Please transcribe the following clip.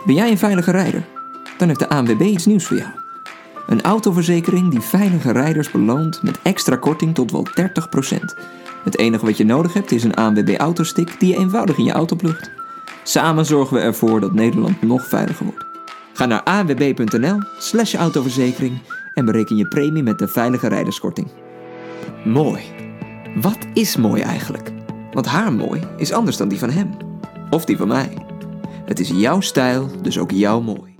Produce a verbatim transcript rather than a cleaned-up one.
Ben jij een veilige rijder? Dan heeft de A N W B iets nieuws voor jou. Een autoverzekering die veilige rijders beloont met extra korting tot wel dertig procent. Het enige wat je nodig hebt is een A N W B autostick die je eenvoudig in je auto plugt. Samen zorgen we ervoor dat Nederland nog veiliger wordt. Ga naar a n w b punt n l slash autoverzekering en bereken je premie met de veilige rijderskorting. Mooi. Wat is mooi eigenlijk? Want haar mooi is anders dan die van hem. Of die van mij. Het is jouw stijl, dus ook jouw mooi.